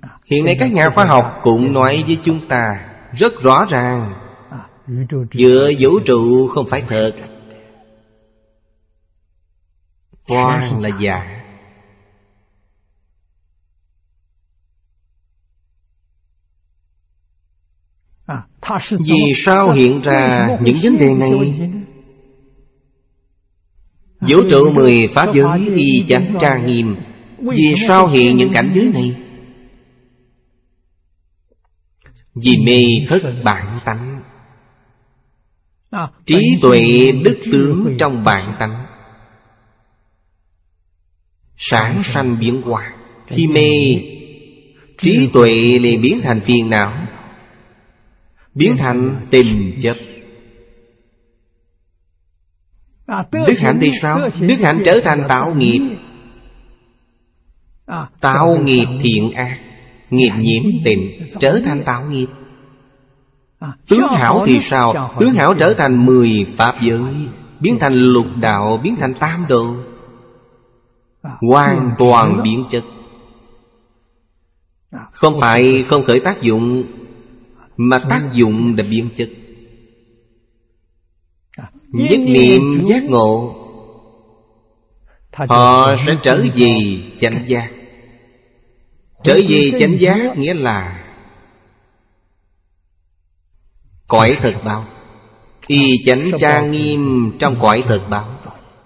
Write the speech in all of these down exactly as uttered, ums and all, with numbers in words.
Hiện nay các nhà khoa học cũng nói với chúng ta rất rõ ràng, giữa vũ trụ không phải thật, toàn là giả. Vì sao hiện ra những vấn đề này? Vũ trụ mười pháp giới y chánh trang nghiêm, vì sao hiện những cảnh giới này? Vì mê thất bản tánh, trí tuệ đức tướng trong bản tánh sản sanh biến hóa. Khi mê, trí tuệ liền biến thành phiền não, biến thành tình chấp. Đức hạnh thì sao? Đức hạnh trở thành tạo nghiệp. Tạo nghiệp thiện ác, nghiệp nhiễm tịnh, trở thành tạo nghiệp. Tướng hảo thì sao? Tướng hảo trở thành mười pháp giới, biến thành lục đạo, biến thành tam độ, hoàn toàn biến chất. Không phải không khởi tác dụng, mà tác dụng đã biến chất. Nhất niệm giác ngộ, họ sẽ trở về chánh giác. Trở về chánh giác nghĩa là cõi thực báo, y chánh trang nghiêm trong cõi thực báo.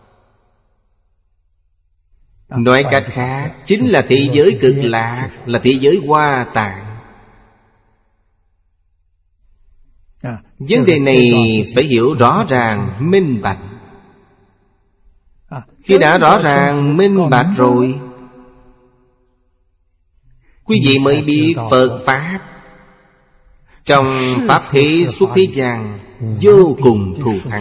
Nói cách khác, chính là thế giới cực lạc, là thế giới Hoa Tạng. Vấn đề này phải hiểu rõ ràng, minh bạch. Khi đã rõ ràng, minh bạch rồi, quý vị mới biết Phật Pháp trong Pháp thế xuất thế gian vô cùng thù thắng.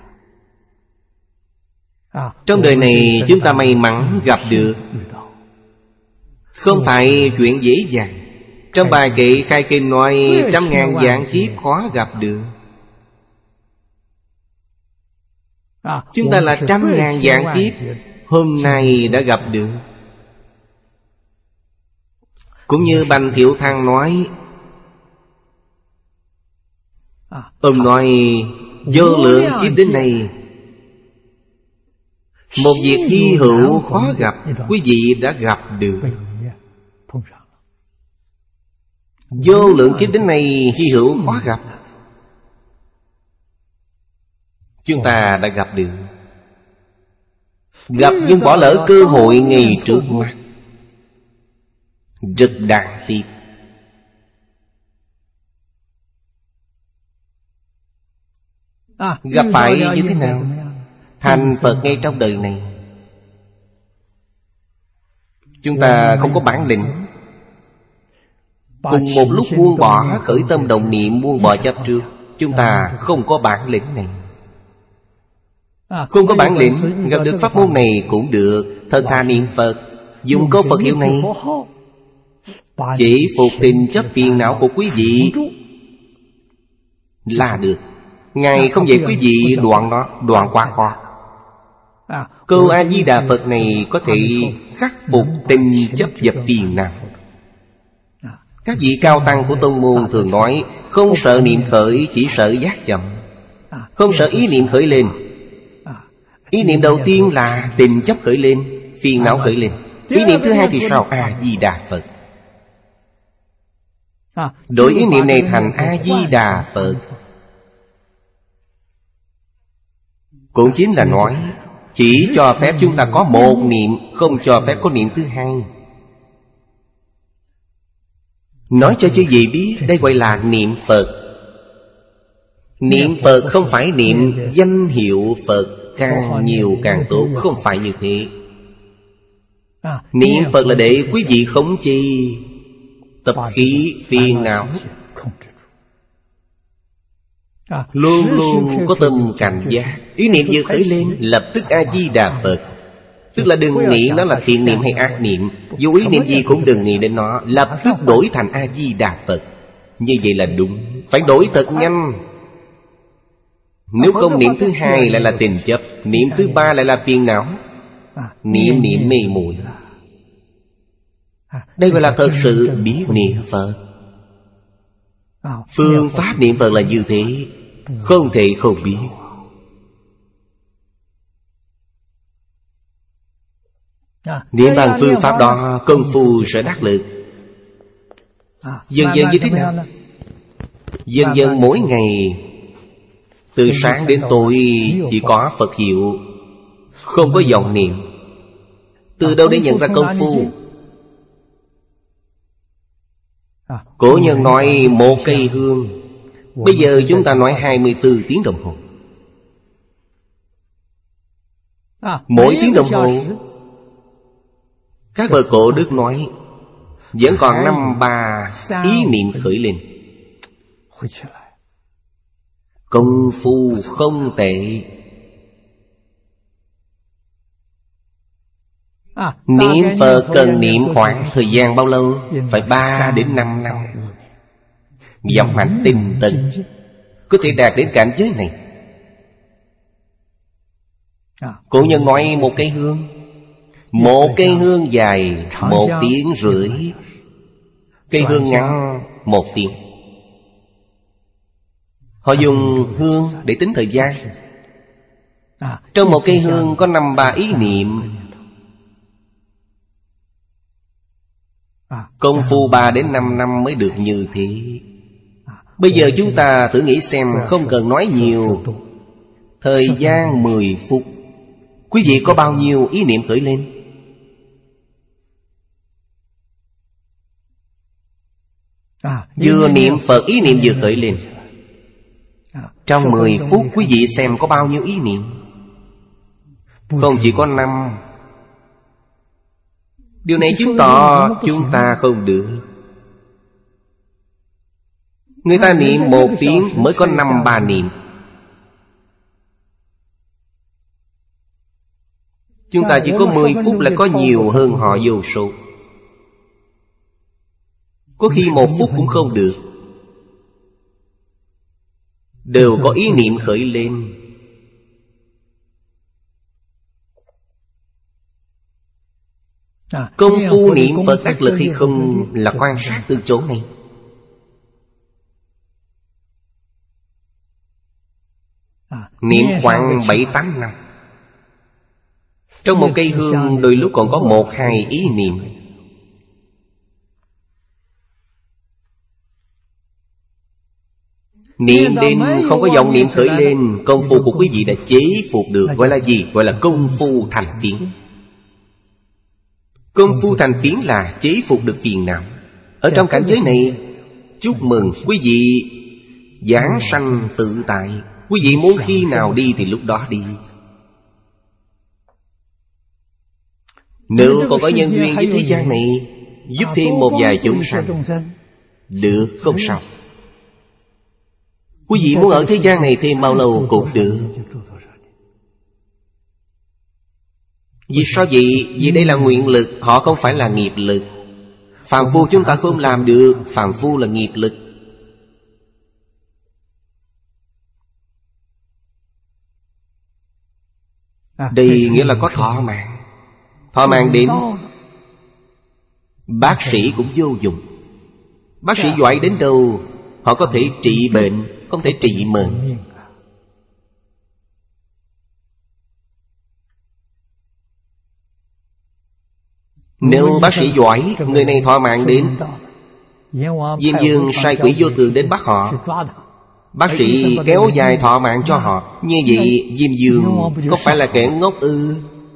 Trong đời này chúng ta may mắn gặp được, không phải chuyện dễ dàng. Trong bài kệ khai kinh nói trăm ngàn vạn kiếp khó gặp được. Chúng ta là trăm ngàn vạn kiếp, hôm nay đã gặp được. Cũng như Bành Thiệu Thăng nói, ông nói vô lượng kiếp đến nay, một việc hy hữu khó gặp, quý vị đã gặp được. Vô lượng kiếp đến nay hy hữu khó gặp, chúng ta đã gặp được. Gặp nhưng bỏ lỡ cơ hội ngay trước mắt, rất đáng tiếc. Gặp phải như thế nào? Thành Phật ngay trong đời này. Chúng ta không có bản lĩnh, cùng một lúc buông bỏ khởi tâm đồng niệm, buông bỏ chấp trước. Chúng ta không có bản lĩnh này. Không có bản lĩnh, gặp được pháp môn này cũng được. Thật thà niệm Phật, dùng câu Phật hiệu này chỉ phục tình chấp phiền não của quý vị là được. Ngài không dạy quý vị đoạn đó, đoạn quá khó. Câu A-di-đà Phật này có thể khắc phục tình chấp dập phiền não. Các vị cao tăng của tông môn thường nói, không sợ niệm khởi, chỉ sợ giác chậm. Không sợ ý niệm khởi lên. Ý niệm đầu tiên là tình chấp khởi lên, phiền não khởi lên. Ý niệm thứ hai thì sao? A-di-đà Phật. Đổi ý niệm này thành A-di-đà Phật, cũng chính là nói chỉ cho phép chúng ta có một niệm, không cho phép có niệm thứ hai. Nói cho chư vị biết, đây gọi là niệm Phật. Niệm Phật không phải niệm danh hiệu Phật, càng nhiều càng tốt, không phải như thế. Niệm Phật là để quý vị khống chế tập khí phiền não, luôn luôn có tâm cảnh giác. Ý niệm vừa khởi lên, lập tức A-di-đà Phật. Tức là đừng nghĩ nó là thiện niệm hay ác niệm. Dù ý niệm gì cũng đừng nghĩ đến nó, lập tức đổi thành A-di-đà Phật. Như vậy là đúng, phải đổi thật nhanh. Nếu không, niệm thứ hai lại là tình chấp, niệm thứ ba lại là phiền não, niệm niệm mê muội. Đây gọi là thật sự biết niệm Phật. Phương pháp niệm Phật là như thế, không thể không biết. Niệm bằng phương pháp đó, công phu sẽ đắc lực. Dần dần như thế nào? Dần dần mỗi ngày, từ sáng đến tối chỉ có Phật hiệu, không có vọng niệm. Từ đâu để nhận ra công phu? Cổ nhân nói một cây hương, bây giờ chúng ta nói hai mươi bốn tiếng đồng hồ. Mỗi tiếng đồng hồ, các bậc cổ đức nói vẫn còn năm ba ý niệm khởi lên. Công phu không tệ. Niệm Phật cần niệm khoảng thời gian bao lâu? Phải ba đến năm năm. Dòng hạnh tinh tấn có thể đạt đến cảnh giới này. Cổ nhân nói một cây hương, một cây hương dài một tiếng rưỡi, cây hương ngắn một tiếng. Họ dùng hương để tính thời gian. Trong một cây hương có năm ba ý niệm. Công phu ba đến năm năm mới được như thế. Bây giờ chúng ta thử nghĩ xem, không cần nói nhiều, thời gian mười phút, quý vị có bao nhiêu ý niệm khởi lên? Vừa niệm Phật ý niệm vừa khởi lên. Trong mười phút quý vị xem có bao nhiêu ý niệm? Không chỉ có năm. Điều này chứng tỏ chúng ta không được. Người ta niệm một tiếng mới có năm ba niệm. Chúng ta chỉ có mười phút là có nhiều hơn họ vô số. Có khi một phút cũng không được. Đều có ý niệm khởi lên. Công phu niệm Phật đắc lực hay không là quan sát từ chỗ này. Niệm khoảng bảy tám năm. Trong một cây hương đôi lúc còn có một hai ý niệm. Niệm đến không có vọng niệm khởi lên, công phu của quý vị đã chế phục được. Gọi là gì? Gọi là công phu thành tiến. Công phu thành tiến là chế phục được phiền não. Ở trong cảnh giới này, chúc mừng quý vị giảng sanh tự tại. Quý vị muốn khi nào đi thì lúc đó đi. Nếu còn có nhân duyên với thế gian này, giúp thêm một vài chúng sanh, được, không sao. Quý vị muốn ở thế gian này thêm bao lâu cũng được. Vì sao vậy? Vì đây là nguyện lực, họ không phải là nghiệp lực. Phàm phu chúng ta không làm được. Phàm phu là nghiệp lực. Đây nghĩa là có thọ mạng. Thọ mạng đến, bác sĩ cũng vô dụng. Bác sĩ giỏi đến đâu, họ có thể trị bệnh, không thể trị mệnh. Nếu bác sĩ giỏi, người này thọ mạng đến, Diêm vương sai quỷ vô tường đến bắt họ, bác sĩ kéo dài thọ mạng cho họ. Như vậy Diêm vương có phải là kẻ ngốc ư?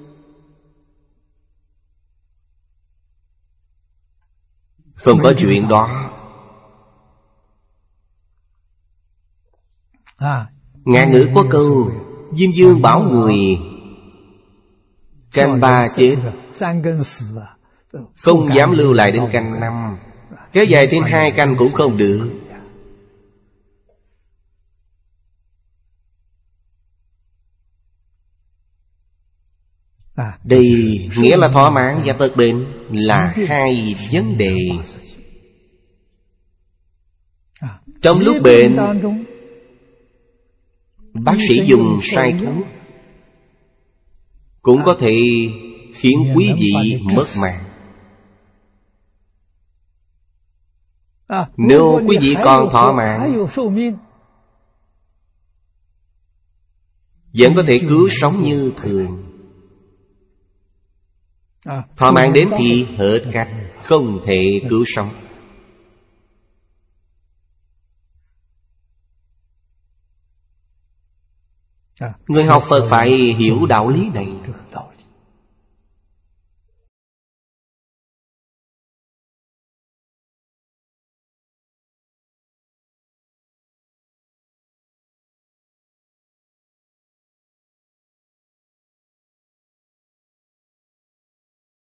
Không có chuyện đó. Ngạn ngữ có câu, Diêm vương bảo người canh ba chết, không dám lưu lại đến canh năm. Kéo dài thêm hai canh cũng không được. Đây nghĩa là thỏa mãn và tật bệnh là hai vấn đề. Trong lúc bệnh, bác sĩ dùng sai thuốc cũng có thể khiến quý vị mất mạng. Nếu quý vị còn thọ mạng, vẫn có thể cứu sống như thường. Thọ mạng đến thì hết cách, không thể cứu sống. Người học Phật phải hiểu đạo lý này.